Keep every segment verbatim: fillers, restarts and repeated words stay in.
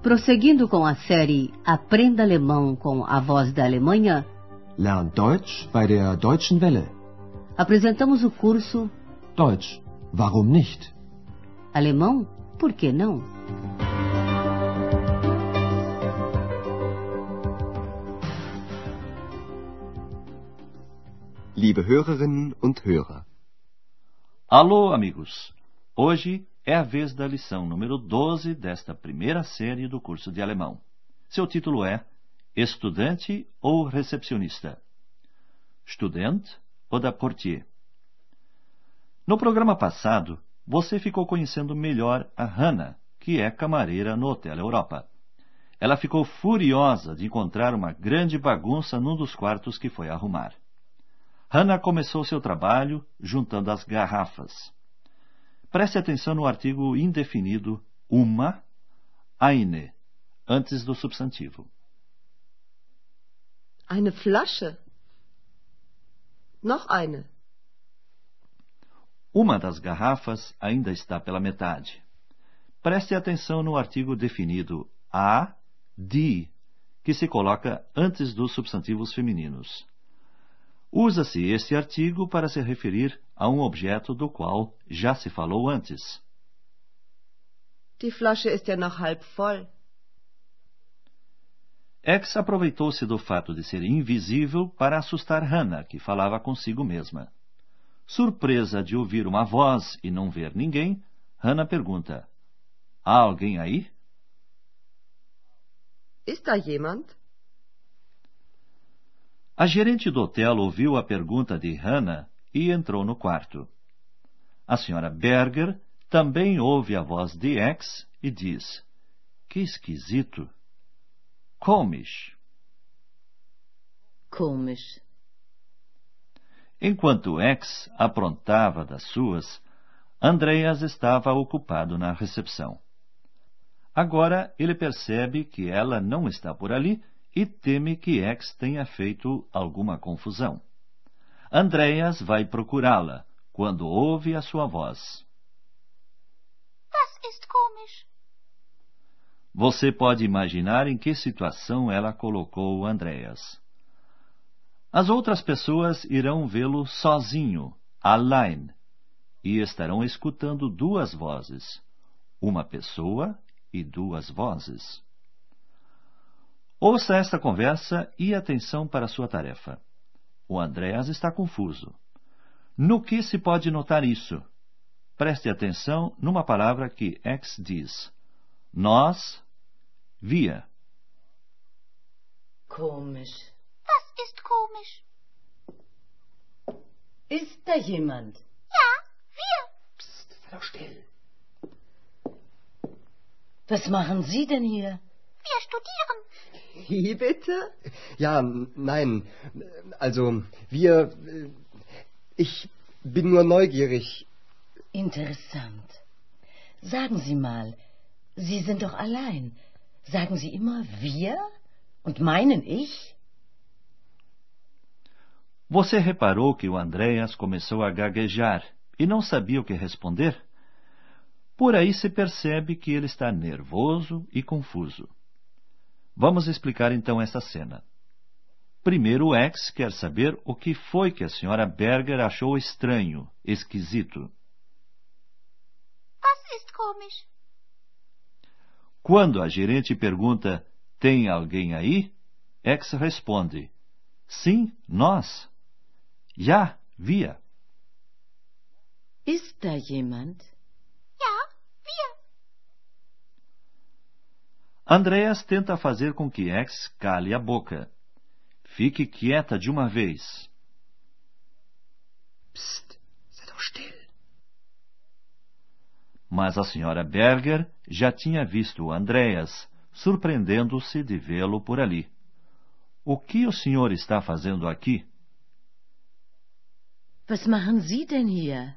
Prosseguindo com a série Aprenda Alemão com a Voz da Alemanha, Lern Deutsch bei der Deutschen Welle. apresentamos o curso Deutsch, warum nicht? Alemão, por que não? Liebe Hörerinnen und Hörer. Alô, amigos! Hoje é a vez da lição número doze desta primeira série do curso de alemão. Seu título é Estudante ou Recepcionista? Student oder Portier? No programa passado, você ficou conhecendo melhor a Hannah, que é camareira no Hotel Europa. Ela ficou furiosa de encontrar uma grande bagunça num dos quartos que foi arrumar. Hannah começou seu trabalho juntando as garrafas. Preste atenção no artigo indefinido uma, eine, antes do substantivo. Eine Flasche. Noch eine. Uma das garrafas ainda está pela metade. Preste atenção no artigo definido a, die, que se coloca antes dos substantivos femininos. Usa-se este artigo para se referir a um objeto do qual já se falou antes. Die Flasche ist ja noch halb voll. X aproveitou-se do fato de ser invisível para assustar Hannah, que falava consigo mesma. Surpresa de ouvir uma voz e não ver ninguém, Hannah pergunta: há alguém aí? Ist da jemand? A gerente do hotel ouviu a pergunta de Hannah e entrou no quarto. A senhora Berger também ouve a voz de X e diz: que esquisito. Komisch. Komisch. Enquanto X aprontava das suas, Andreas estava ocupado na recepção. Agora ele percebe que ela não está por ali e teme que X tenha feito alguma confusão. Andreas vai procurá-la quando ouve a sua voz. Das ist komisch. Você pode imaginar em que situação ela colocou Andreas. As outras pessoas irão vê-lo sozinho, allein, e estarão escutando duas vozes, uma pessoa e duas vozes. Ouça esta conversa e atenção para sua tarefa. O Andreas está confuso. No que se pode notar isso? Preste atenção numa palavra que X diz. Nós, wir. Komisch. Das ist komisch. Ist da jemand? Ja, wir. Psst, sei doch still. Was machen Sie denn hier? Wir studieren. Wie bitte? Ja, nein, also wir... Ich bin nur neugierig. Interessant. Sagen Sie mal, Sie sind doch allein. Sagen Sie immer wir und meinen ich? Você reparou que o Andreas começou a gaguejar e não sabia o que responder? Por aí se percebe que ele está nervoso e confuso. Vamos explicar então essa cena. Primeiro o X quer saber o que foi que a senhora Berger achou estranho, esquisito. Das ist komisch. Quando a gerente pergunta, tem alguém aí? X responde, sim, nós. Ja, wir. Ist da jemand? Ja, wir. Andreas tenta fazer com que X cale a boca. Fique quieta de uma vez. Psst, sei doch still. Mas a senhora Berger já tinha visto o Andreas, surpreendendo-se de vê-lo por ali. O que o senhor está fazendo aqui? Was machen Sie denn hier?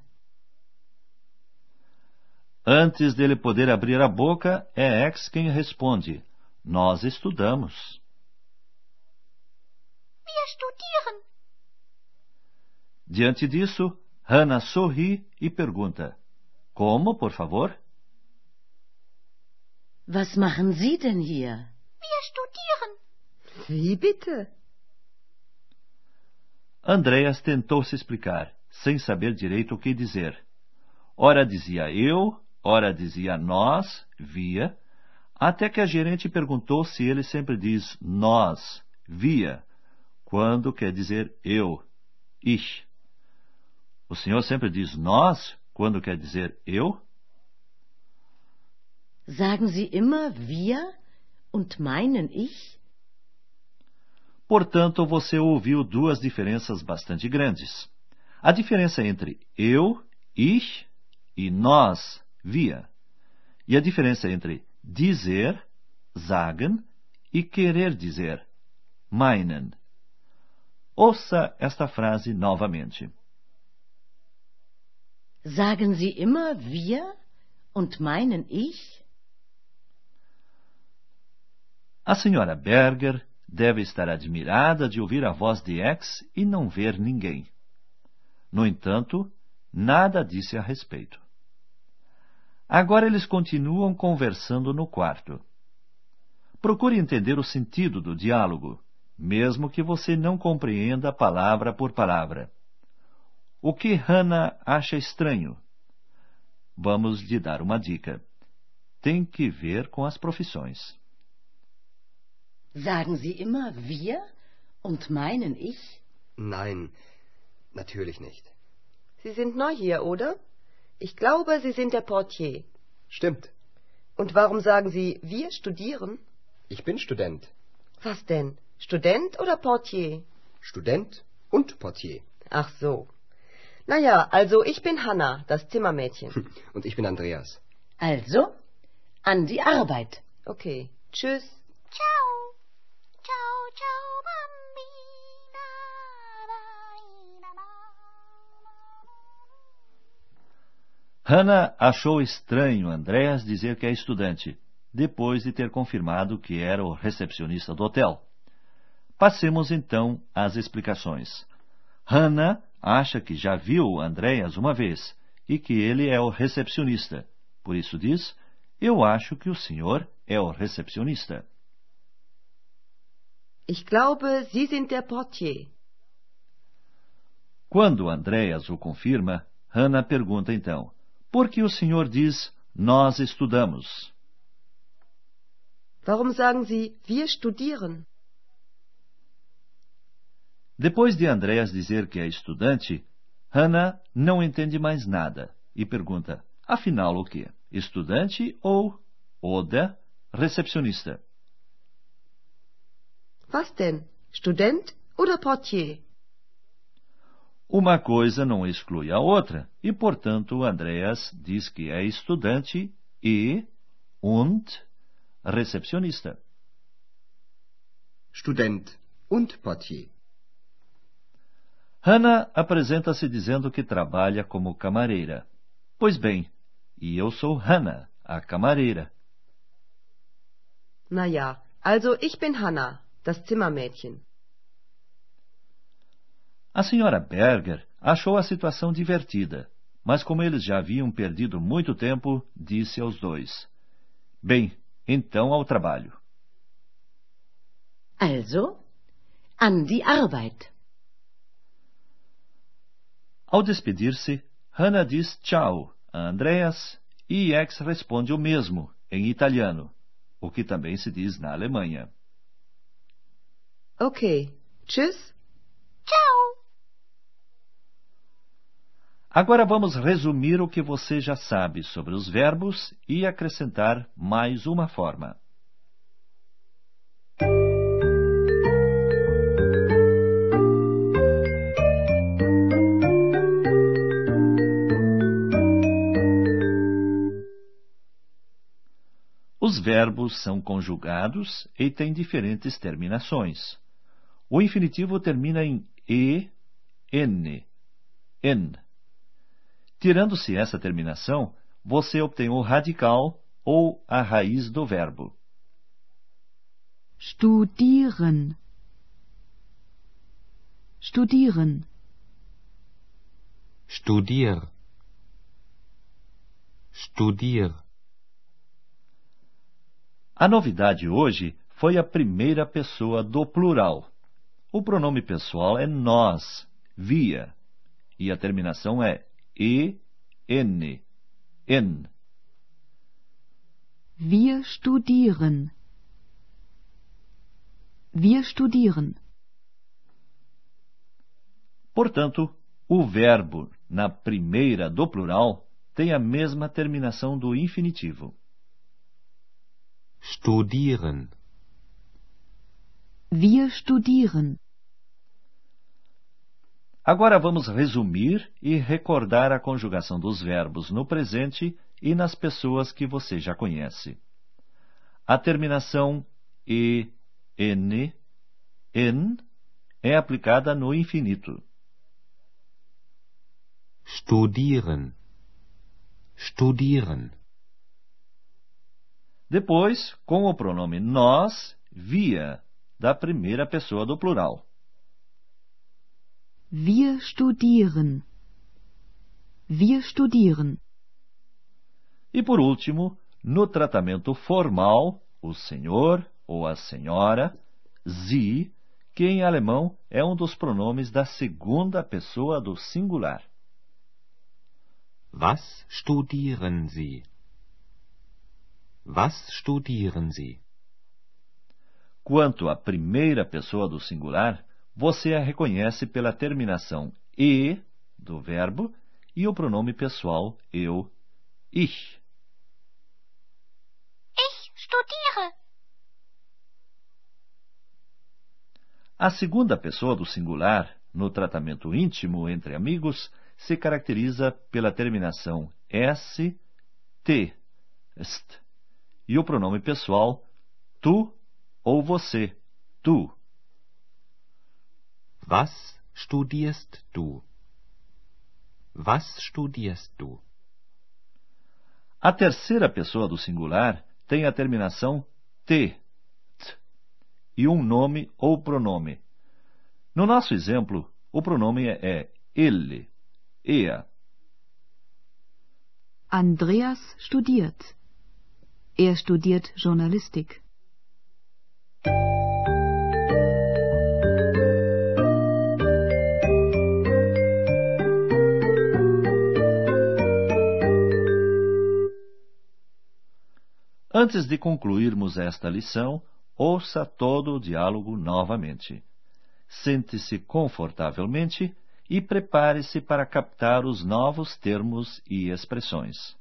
Antes dele poder abrir a boca, é X quem responde. Nós estudamos. Wir studieren. Diante disso, Hannah sorri e pergunta. Como, por favor? Was machen Sie denn hier? Wir studieren. Wie bitte? Andreas tentou se explicar, sem saber direito o que dizer. Ora dizia eu, ora dizia nós, via, até que a gerente perguntou se ele sempre diz nós, via, quando quer dizer eu, ich. O senhor sempre diz nós, quando quer dizer eu? Sagen Sie immer wir und meinen ich? Portanto, você ouviu duas diferenças bastante grandes. A diferença entre eu, ich, e nós, wir. E a diferença entre dizer, sagen, e querer dizer, meinen. Ouça esta frase novamente. Sagen Sie immer wir und meinen ich? A senhora Berger deve estar admirada de ouvir a voz de X e não ver ninguém. No entanto, nada disse a respeito. Agora eles continuam conversando no quarto. Procure entender o sentido do diálogo, mesmo que você não compreenda palavra por palavra. O que Hannah acha estranho? Vamos lhe dar uma dica. Tem que ver com as profissões. Sagen Sie immer wir und meinen ich? Nein, natürlich nicht. Sie sind neu hier, oder? Ich glaube, Sie sind der Portier. Stimmt. Und warum sagen Sie, wir studieren? Ich bin Student. Was denn? Student oder Portier? Student und Portier. Ach so. Naja, also ich bin Hanna, das Zimmermädchen. Und ich bin Andreas. Also, an die Arbeit. Okay, tschüss. Ciao. Ciao, ciao, bambina. Na, na, na. Hannah achou estranho Andreas dizer que é estudante, depois de ter confirmado que era o recepcionista do hotel. Passemos então às explicações. Hannah acha que já viu Andreas uma vez e que ele é o recepcionista. Por isso diz, eu acho que o senhor é o recepcionista. Ich glaube, Sie sind der Portier. Quando Andreas o confirma, Hannah pergunta então, por que o senhor diz, nós estudamos? Warum sagen Sie, wir studieren? Depois de Andreas dizer que é estudante, Hannah não entende mais nada e pergunta, afinal o quê? Estudante ou, oder, recepcionista? Was denn? Student oder Portier? Uma coisa não exclui a outra, e, portanto, Andreas diz que é estudante e, und, recepcionista. Student und Portier. Hannah apresenta-se dizendo que trabalha como camareira. Pois bem, e eu sou Hannah, a camareira. Na ja, also ich bin Hanna, das Zimmermädchen. A senhora Berger achou a situação divertida, mas como eles já haviam perdido muito tempo, disse aos dois, bem, então ao trabalho. Also, an die Arbeit. Ao despedir-se, Hannah diz tchau a Andreas e X responde o mesmo, em italiano, o que também se diz na Alemanha. Okay, tschüss. Ciao. Agora vamos resumir o que você já sabe sobre os verbos e acrescentar mais uma forma. Os verbos são conjugados e têm diferentes terminações. O infinitivo termina em e, n, n. Tirando-se essa terminação, você obtém o radical ou a raiz do verbo. Studieren. Studieren. Studier. Studier. A novidade hoje foi a primeira pessoa do plural. O pronome pessoal é nós, wir, e a terminação é e, n, n. Wir studieren. Wir studieren. Portanto, o verbo na primeira do plural tem a mesma terminação do infinitivo. Studieren. Wir studieren. Agora vamos resumir e recordar a conjugação dos verbos no presente e nas pessoas que você já conhece. A terminação e, n, n é aplicada no infinito. Studieren. Studieren. Depois, com o pronome nós, wir, da primeira pessoa do plural. Wir studieren. Wir studieren. E por último, no tratamento formal, o senhor ou a senhora, Sie, que em alemão é um dos pronomes da segunda pessoa do singular. Was studieren Sie? Was studieren Sie? Quanto à primeira pessoa do singular, você a reconhece pela terminação e do verbo e o pronome pessoal eu, ich. Ich studiere. A segunda pessoa do singular, no tratamento íntimo entre amigos, se caracteriza pela terminação s, t, st, e o pronome pessoal tu ou você, tu. Was studierst du? Was studierst du? A terceira pessoa do singular tem a terminação t, t e um nome ou pronome. No nosso exemplo, o pronome é ele, er. Andreas studiert. Er studiert Journalistik. Antes de concluirmos esta lição, ouça todo o diálogo novamente. Sente-se confortavelmente e prepare-se para captar os novos termos e expressões.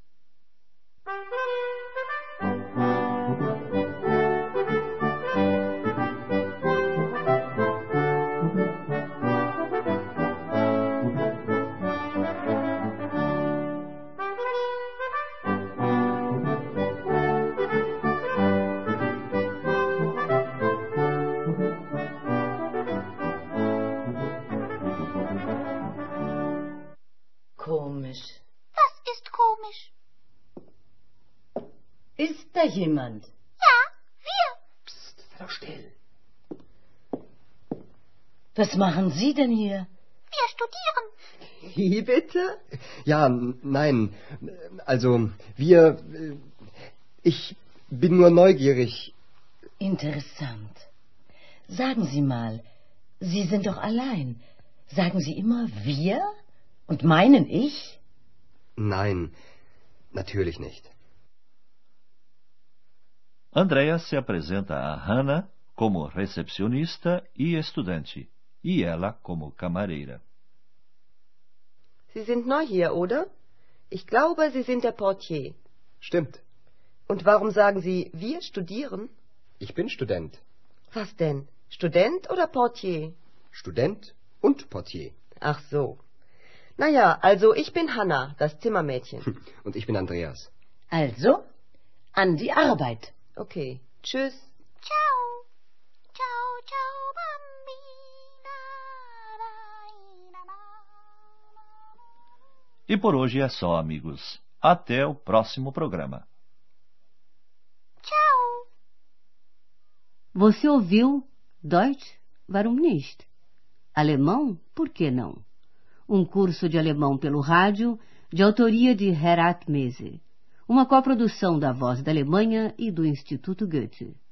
Komisch. Was ist komisch? Ist da jemand? Ja, wir. Psst, sei doch still. Was machen Sie denn hier? Wir studieren. Wie bitte? Ja, n- nein. Also, wir... äh, Ich bin nur neugierig. Interessant. Sagen Sie mal, Sie sind doch allein. Sagen Sie immer wir und meinen ich? Nein, natürlich nicht. Andrea se apresenta a Hannah como recepcionista e estudante, e ela como camareira. Sie sind neu hier, oder? Ich glaube, Sie sind der Portier. Stimmt. Und warum sagen Sie, wir studieren? Ich bin Student. Was denn? Student oder Portier? Student und Portier. Ach so. Na ja, also ich bin Hanna, das Zimmermädchen. Und ich bin Andreas. Also, an die Arbeit. Okay, tschüss. Ciao. Ciao, ciao, bambina. Na, na, na. E por hoje é só, amigos. Até o próximo programa. Ciao. Você ouviu Deutsch, warum nicht? Alemão, por que não? Um curso de alemão pelo rádio, de autoria de Herat Mese. Uma coprodução da Voz da Alemanha e do Instituto Goethe.